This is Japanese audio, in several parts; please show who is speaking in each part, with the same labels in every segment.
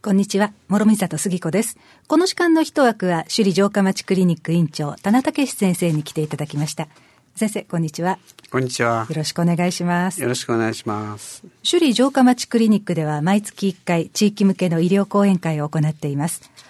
Speaker 1: こんにちは、諸見里杉子です。この時間の一枠は首里城下町クリニック院長田名武先生に来ていただきました。先生、こんにちは。
Speaker 2: こんにちは。
Speaker 1: よろしくお願いします。
Speaker 2: よろしくお願いします。
Speaker 1: 首里城下町クリニックでは毎月1回地域向けの医療講演会を行っています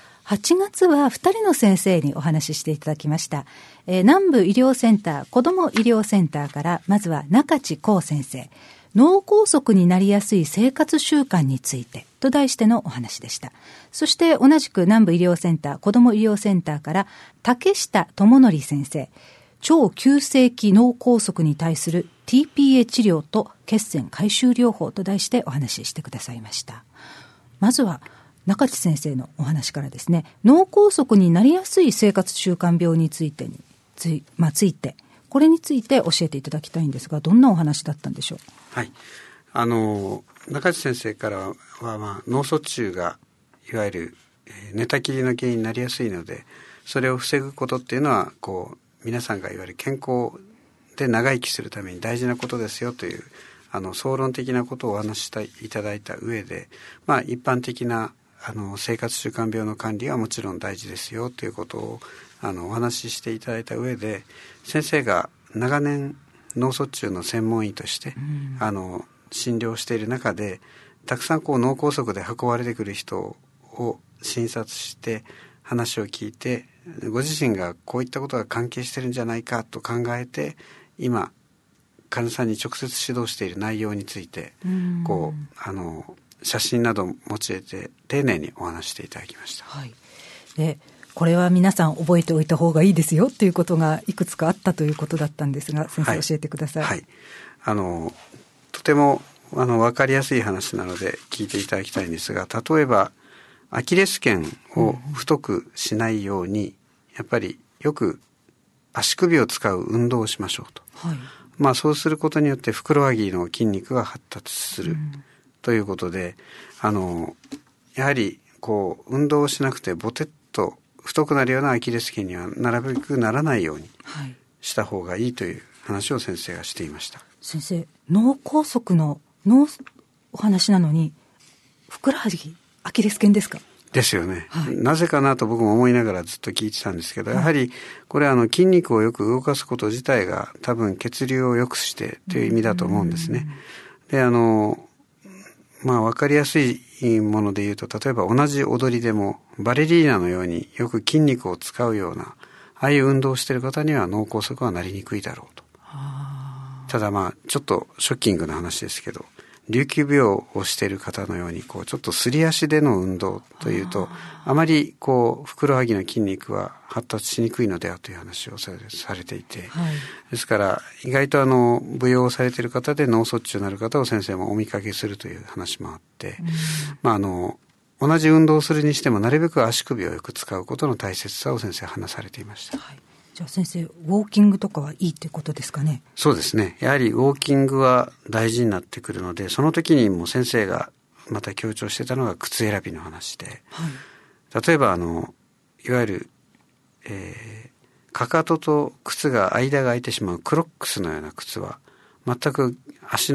Speaker 1: 。8月は2人の先生にお話ししていただきました。南部医療センター子ども医療センターからまずは中地光先生、脳梗塞になりやすい生活習慣についてと題してのお話でした。そして同じく南部医療センター子ども医療センターから竹下智則先生、超急性期脳梗塞に対する TPA 治療と血栓回収療法と題してお話ししてくださいました。まずは中地先生のお話からですね、脳梗塞になりやすい生活習慣病についてこれについて教えていただきたいんですが、どんなお話だったんでしょう。
Speaker 2: はい、中地先生からは、脳卒中がいわゆる寝たきりの原因になりやすいので、それを防ぐことっていうのは皆さんがいわゆる健康で長生きするために大事なことですよという総論的なことをお話しいただいた上で、一般的な生活習慣病の管理はもちろん大事ですよということをお話ししていただいた上で、先生が長年脳卒中の専門医として、診療している中で、たくさん脳梗塞で運ばれてくる人を診察して話を聞いて、ご自身がこういったことが関係してるんじゃないかと考えて、今患者さんに直接指導している内容について写真などを用いて丁寧にお話していただきました。
Speaker 1: はい。で、これは皆さん覚えておいた方がいいですよということがいくつかあったということだったんですが、先生、教えてください。
Speaker 2: はい。とても分かりやすい話なので聞いていただきたいんですが、例えばアキレス腱を太くしないように、やっぱりよく足首を使う運動をしましょうと。はい。そうすることによってふくらはぎの筋肉が発達する、ということで、やはり運動をしなくてボテッと太くなるようなアキレス腱にはなるべくならないようにした方がいいという話を先生がしていました。
Speaker 1: 先生、脳梗塞のお話なのにふくらはぎアキレス腱ですか？
Speaker 2: ですよね、はい、なぜかなと僕も思いながらずっと聞いてたんですけど、やはりこれ筋肉をよく動かすこと自体が多分血流を良くしてという意味だと思うんですね。で分かりやすいもので言うと、例えば同じ踊りでもバレリーナのようによく筋肉を使うようなああいう運動をしている方には脳梗塞はなりにくいだろうと。ただちょっとショッキングな話ですけど、琉球病をしている方のようにちょっとすり足での運動というと、あまりふくらはぎの筋肉は発達しにくいのではという話をされていて、はい、ですから意外と舞踊をされている方で脳卒中になる方を先生もお見かけするという話もあって、同じ運動をするにしてもなるべく足首をよく使うことの大切さを先生は話されていました。はい。
Speaker 1: じゃあ先生、ウォーキングとかはいいってことですかね？
Speaker 2: そうですね。やはりウォーキングは大事になってくるので、その時にも先生がまた強調してたのが靴選びの話で、はい、例えばいわゆる、かかとと靴が間が空いてしまうクロックスのような靴は全く足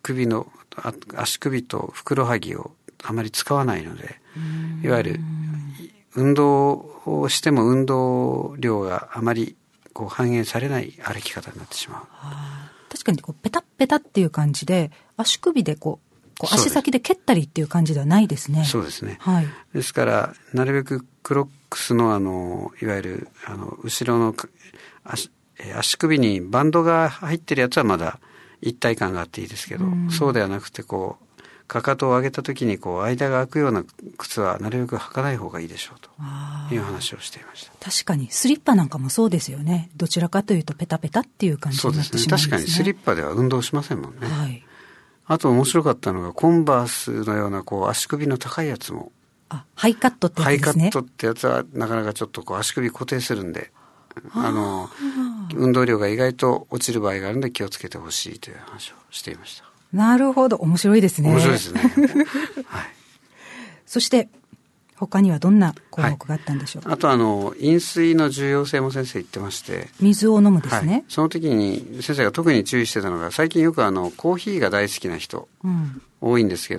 Speaker 2: 首とふくらはぎをあまり使わないので、いわゆる運動をしても運動量があまり反映されない歩き方になってしまう。
Speaker 1: 確かにペタッペタっていう感じで、足首で足先で蹴ったりっていう感じではないですね。
Speaker 2: そうですね。
Speaker 1: はい。
Speaker 2: ですからなるべくクロックスのいわゆる後ろの足首にバンドが入ってるやつはまだ一体感があっていいですけど、そうではなくてかかとを上げた時に間が空くような靴はなるべく履かない方がいいでしょうという話をしていました。
Speaker 1: 確かにスリッパなんかもそうですよね。どちらかというとペタペタっていう感じになってしまうんですね。
Speaker 2: 確かにスリッパでは運動しませんもんね。
Speaker 1: はい。
Speaker 2: あと面白かったのがコンバースのような足首の高いやつも、
Speaker 1: ハイカットってやつですね。
Speaker 2: ハイカットってやつはなかなかちょっと足首固定するんで、運動量が意外と落ちる場合があるので気をつけてほしいという話をしていました。
Speaker 1: なるほど、面白いですね。
Speaker 2: 面白いですね。はい。
Speaker 1: そして他にはどんな項目があったんでしょうか？
Speaker 2: あと飲水の重要性も先生言ってまして、
Speaker 1: 水を飲むですね。
Speaker 2: はい、その時に先生が特に注意してたのが、最近よくコーヒーが大好きな人、多いんですけど、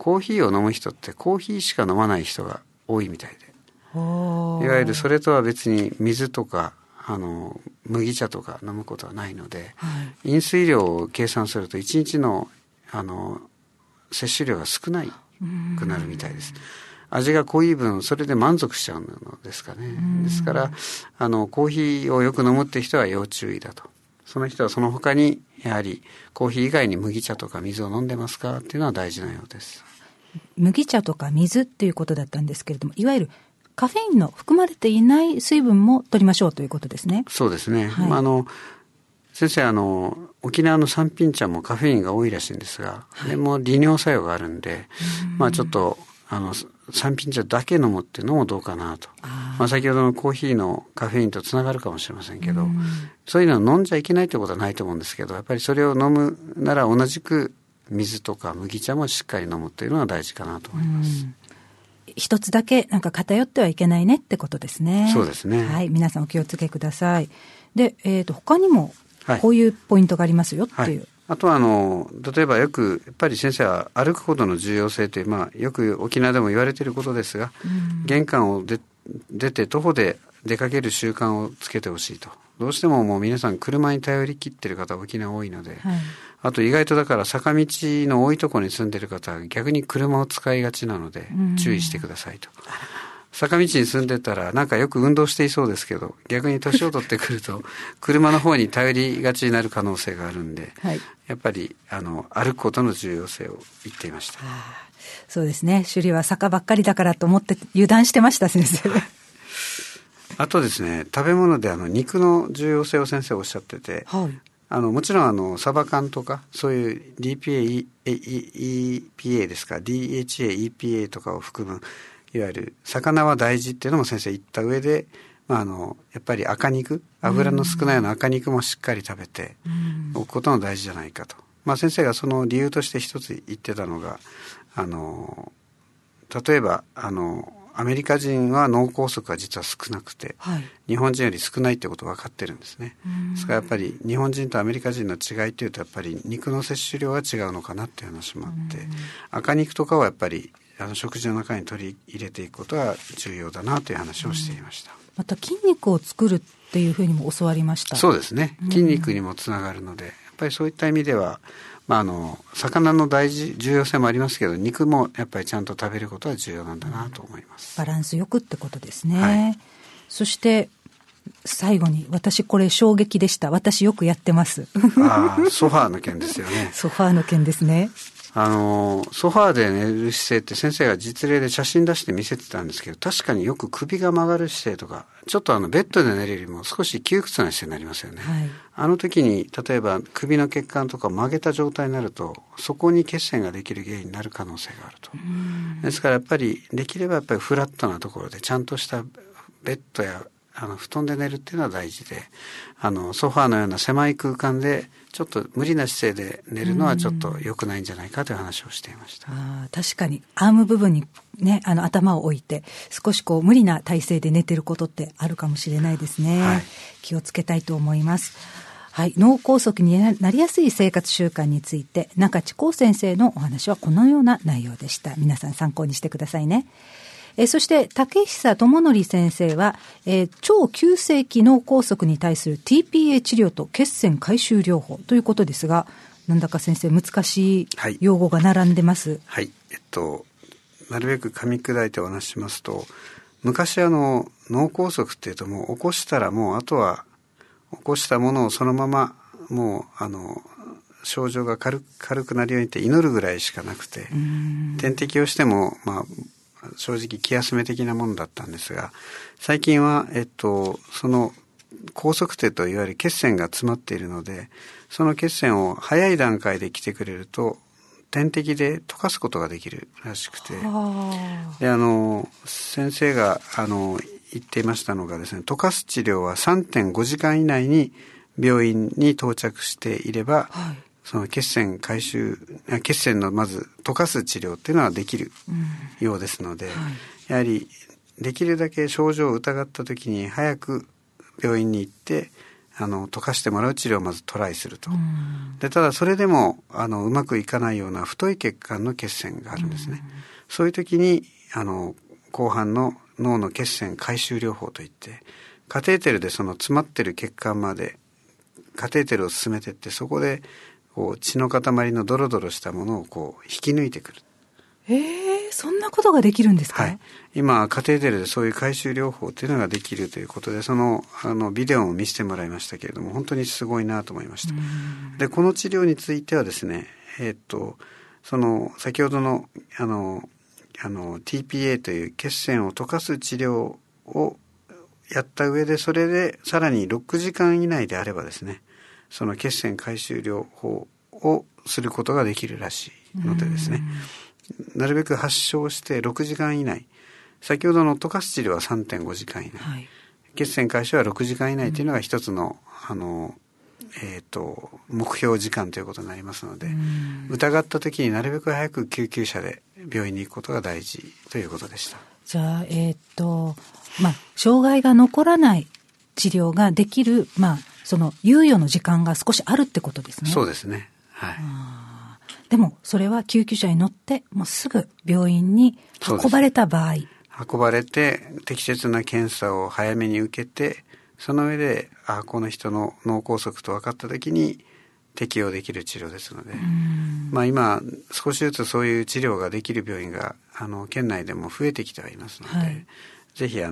Speaker 2: コーヒーを飲む人ってコーヒーしか飲まない人が多いみたいで、いわゆるそれとは別に水とか麦茶とか飲むことはないので、飲水量を計算すると1日の摂取量が少ないくなるみたいです。味が濃い分それで満足しちゃうのですかね。ですからコーヒーをよく飲むって人は要注意だと。その人はその他にやはりコーヒー以外に麦茶とか水を飲んでますかっていうのは大事なようです。
Speaker 1: 麦茶とか水っていうことだったんですけれども、いわゆるカフェインの含まれていない水分も取りましょうということですね。
Speaker 2: そうですね、先生沖縄の三品茶もカフェインが多いらしいんですが、でも利尿作用があるんで、ちょっと三品茶だけ飲むっていうのもどうかなと。先ほどのコーヒーのカフェインとつながるかもしれませんけど、そういうのを飲んじゃいけないということはないと思うんですけど、やっぱりそれを飲むなら同じく水とか麦茶もしっかり飲むというのが大事かなと思います。
Speaker 1: 一つだけ偏ってはいけないねってことですね。
Speaker 2: そうですね。
Speaker 1: はい、皆さんお気をつけください。で、他にもこういうポイントがありますよっていう。
Speaker 2: あとは例えばやっぱり先生は歩くことの重要性という、よく沖縄でも言われていることですが、玄関を出て徒歩で出かける習慣をつけてほしいと。どうしてももう皆さん車に頼り切っている方沖縄多いので、あと意外とだから坂道の多いところに住んでいる方は逆に車を使いがちなので注意してくださいと。坂道に住んでたらなんかよく運動していそうですけど、逆に年を取ってくると車の方に頼りがちになる可能性があるんで、やっぱり歩くことの重要性を言っていました。
Speaker 1: そうですね。首里は坂ばっかりだからと思って油断してました先生。
Speaker 2: あとですね、食べ物で肉の重要性を先生おっしゃってて、もちろんサバ缶とかそういう EPA ですか DHA、EPA とかを含むいわゆる魚は大事っていうのも先生言った上で、やっぱり赤肉、油の少ないような赤肉もしっかり食べておくことも大事じゃないかと。先生がその理由として一つ言ってたのが、例えばアメリカ人は脳梗塞が実は少なくて、日本人より少ないってことが分かってるんですね。ですからやっぱり日本人とアメリカ人の違いっていうとやっぱり肉の摂取量が違うのかなっていう話もあって、赤肉とかはやっぱり食事の中に取り入れていくことが重要だなという話をしていました。
Speaker 1: また筋肉を作るっていうふうにも教わりました。
Speaker 2: そうですね。筋肉にもつながるので、やっぱりそういった意味では、魚の重要性もありますけど、肉もやっぱりちゃんと食べることは重要なんだなと思います。
Speaker 1: バランスよくってことですね。そして最後に、私これ衝撃でした。私よくやってます。
Speaker 2: ソファーの件ですよね。
Speaker 1: ソファーの件ですね。
Speaker 2: ソファーで寝る姿勢って先生が実例で写真出して見せてたんですけど、確かによく首が曲がる姿勢とか、ちょっとベッドで寝るよりも少し窮屈な姿勢になりますよね。あの時に例えば首の血管とか曲げた状態になると、そこに血栓ができる原因になる可能性があると。ですからやっぱりできればやっぱりフラットなところでちゃんとしたベッドや布団で寝るっていうのは大事で、ソファーのような狭い空間でちょっと無理な姿勢で寝るのはちょっと良くないんじゃないかという話をしていました。
Speaker 1: 確かにアーム部分にね、頭を置いて少し無理な体勢で寝てることってあるかもしれないですね。気をつけたいと思います。脳梗塞になりやすい生活習慣について中地幸先生のお話はこのような内容でした。皆さん参考にしてくださいね。そして竹久智則先生は、超急性期脳梗塞に対する TPA 治療と血栓回収療法ということですが、なんだか先生難しい用語が並んでます。
Speaker 2: なるべく噛み砕いてお話しますと、昔脳梗塞っていうともう起こしたらもうあとは起こしたものをそのままもう症状が軽くなるようにって祈るぐらいしかなくて、点滴をしても正直気休め的なものだったんですが、最近はその拘束点といわゆる血栓が詰まっているので、その血栓を早い段階で来てくれると点滴で溶かすことができるらしくて、で先生が言っていましたのがですね、溶かす治療は 3.5 時間以内に病院に到着していれば、その血栓のまず溶かす治療っていうのはできるようですので、やはりできるだけ症状を疑った時に早く病院に行って溶かしてもらう治療をまずトライすると。で、ただそれでもうまくいかないような太い血管の血栓があるんですね。そういう時に後半の脳の血栓回収療法といって、カテーテルでその詰まってる血管までカテーテルを進めていって、そこでこう血の塊のドロドロしたものをこう引き抜いてくる。
Speaker 1: そんなことができるんですか？
Speaker 2: はい。今カテーテルでそういう回収療法っていうのができるということで、そのビデオも見せてもらいましたけれども、本当にすごいなと思いました。で、この治療についてはですね、その先ほどのTPA という血栓を溶かす治療をやった上で、それでさらに6時間以内であればですね、その血栓回収療法をすることができるらしいのでですね、なるべく発症して6時間以内、先ほどの溶かす治療は 3.5 時間以内、はい、血栓回収は6時間以内というのが一つの、目標時間ということになりますので、疑った時になるべく早く救急車で病院に行くことが大事ということでした。
Speaker 1: じゃあ、障害が残らない治療ができる、その猶予の時間が少しあるってことですね。
Speaker 2: そうですね。はい。
Speaker 1: でもそれは救急車に乗ってもうすぐ病院に運ばれた場合、
Speaker 2: 運ばれて適切な検査を早めに受けて、その上でこの人の脳梗塞と分かった時に適用できる治療ですので、今少しずつそういう治療ができる病院が県内でも増えてきてはいますので、はい、ぜひ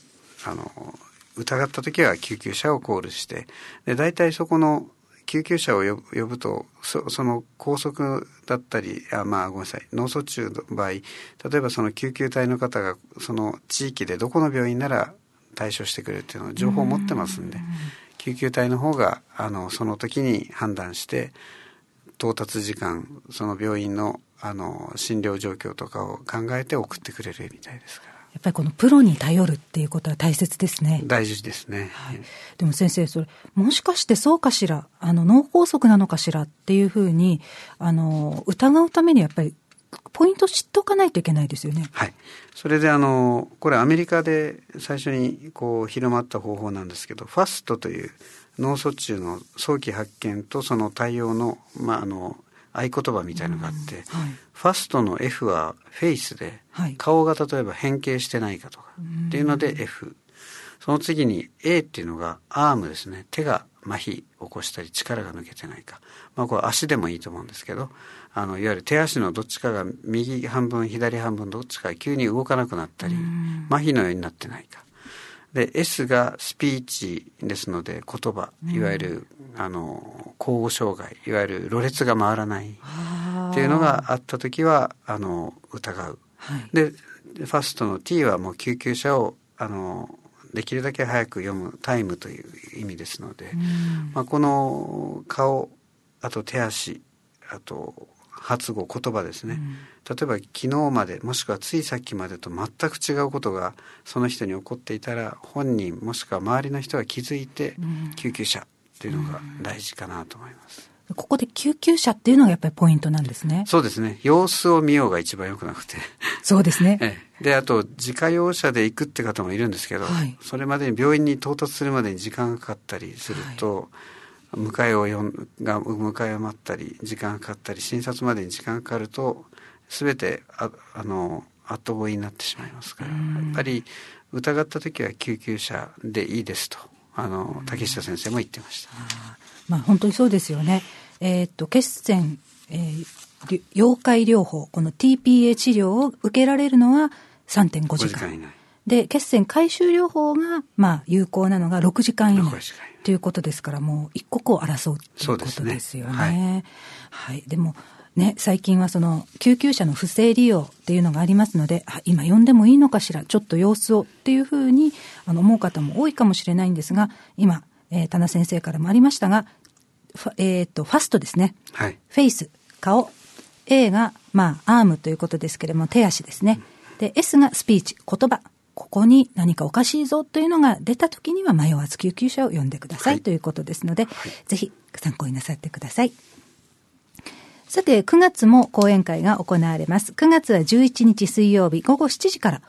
Speaker 2: 疑った時は救急車をコールして、で大体そこの救急車を呼ぶと、その拘束だったり、ごめんなさい、脳卒中の場合、例えばその救急隊の方がその地域でどこの病院なら対処してくれるっていうのを情報を持ってますんで、救急隊の方がその時に判断して到達時間、その病院の診療状況とかを考えて送ってくれるみたいですから。
Speaker 1: やっぱりこのプロに頼るっていうことは大切ですね。
Speaker 2: 大事ですね。
Speaker 1: はい、でも先生、それもしかしてそうかしら、脳梗塞なのかしらっていうふうに疑うためにやっぱりポイント知っておかないといけないですよね。
Speaker 2: はい。それでこれアメリカで最初に広まった方法なんですけど、ファストという脳卒中の早期発見とその対応の合言葉みたいなのがあって、ファストの F はフェイスで、顔が例えば変形してないかとかっていうので F、その次に A っていうのがアームですね、手が麻痺起こしたり力が抜けてないか、これ足でもいいと思うんですけど、いわゆる手足のどっちかが右半分左半分どっちかが急に動かなくなったり麻痺のようになってないかで、 S がスピーチですので言葉、いわゆる口語障害、いわゆるろれつが回らないっていうのがあった時は疑う、でファストの T はもう救急車をできるだけ早く読むタイムという意味ですので、この顔、あと手足、あと発語、言葉ですね、例えば昨日までもしくはついさっきまでと全く違うことがその人に起こっていたら、本人もしくは周りの人が気づいて救急車っていうのが大事かなと思います。
Speaker 1: ここで救急車っていうのがやっぱりポイントなんですね。
Speaker 2: そうですね。様子を見ようが一番良くなくて
Speaker 1: そうですね。
Speaker 2: で、あと自家用車で行くって方もいるんですけど、それまでに病院に到達するまでに時間がかかったりすると、迎えを待ったり時間がかかったり診察までに時間がかかると全て後追いになってしまいますから、やっぱり疑った時は救急車でいいですと竹下先生も言ってました。
Speaker 1: 本当にそうですよね。血栓、溶解療法、この TPA 治療を受けられるのは 3.5 時間以内で、血栓回収療法が有効なのが6時間以内ということですから、もう一刻を争うということですよね。でもね、最近はその救急車の不正利用っていうのがありますので、今呼んでもいいのかしら、ちょっと様子をっていうふうに思う方も多いかもしれないんですが、今、田名先生からもありましたが、ファストですね、フェイス、顔、A がアームということですけれども手足ですね、で S がスピーチ、言葉、ここに何かおかしいぞというのが出たときには迷わず救急車を呼んでください、ということですので、ぜひ参考になさってください。さて9月も講演会が行われます。9月は11日水曜日午後7時から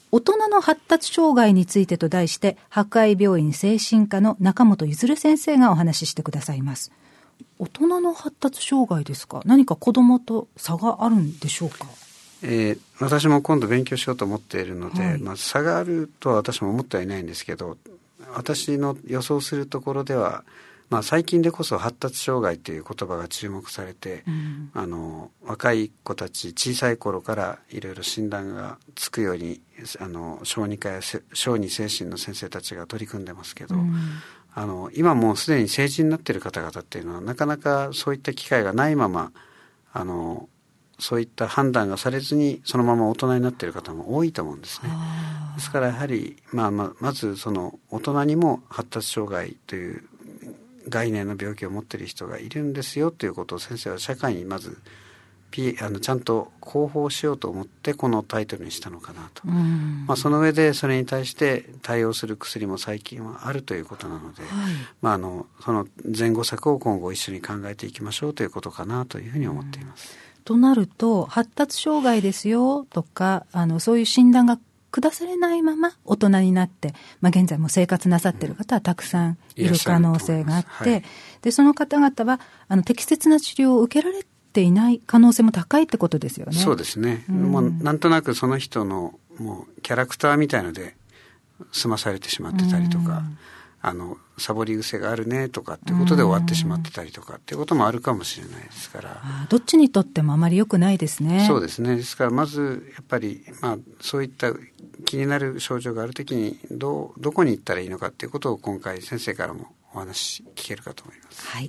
Speaker 1: 大人の発達障害についてと題して、博愛病院精神科の中本譲先生がお話ししてくださいます。大人の発達障害ですか？何か子供と差があるんでしょうか？
Speaker 2: 私も今度勉強しようと思っているので、差があるとは私も思ってはいないんですけど、私の予想するところでは、最近でこそ発達障害という言葉が注目されて、若い子たち小さい頃からいろいろ診断がつくように小児科や小児精神の先生たちが取り組んでますけど、今もうすでに成人になっている方々っていうのはなかなかそういった機会がないままそういった判断がされずにそのまま大人になっている方も多いと思うんですね。ですからやはり、まずその大人にも発達障害という概念の病気を持っている人がいるんですよということを先生は社会にまずちゃんと広報しようと思ってこのタイトルにしたのかなと。その上でそれに対して対応する薬も最近はあるということなので、その前後策を今後一緒に考えていきましょうということかなというふうに思っています。
Speaker 1: となると発達障害ですよとかそういう診断が下されないまま大人になって、現在も生活なさっている方はたくさんいる可能性があって、でその方々は適切な治療を受けられていない可能性も高いってことですよね。
Speaker 2: そうですね、もうなんとなくその人のもうキャラクターみたいので済まされてしまってたりとか、サボり癖があるねとかっていうことで終わってしまってたりとかっていうこともあるかもしれないですから、
Speaker 1: どっちにとってもあまり良くないですね。
Speaker 2: そうですね。ですからまずやっぱり、そういった気になる症状があるときにどこに行ったらいいのかっていうことを今回先生からもお話聞けるかと思います。
Speaker 1: はい、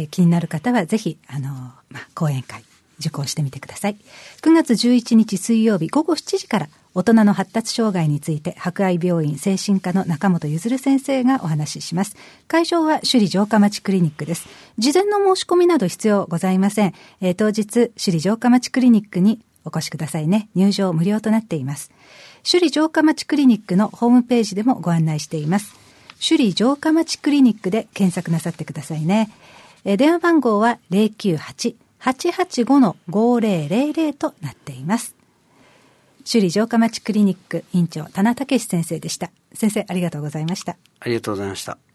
Speaker 1: 気になる方はぜひ講演会受講してみてください。9月11日水曜日午後7時から大人の発達障害について博愛病院精神科の中本譲先生がお話しします。会場は首里城下町クリニックです。事前の申し込みなど必要ございません。当日首里城下町クリニックにお越しくださいね。入場無料となっています。首里城下町クリニックのホームページでもご案内しています。首里城下町クリニックで検索なさってくださいね。電話番号は 098-885-5000 となっています。首里城下町クリニック院長田名武先生でした。先生ありがとうございました。
Speaker 2: ありがとうございました。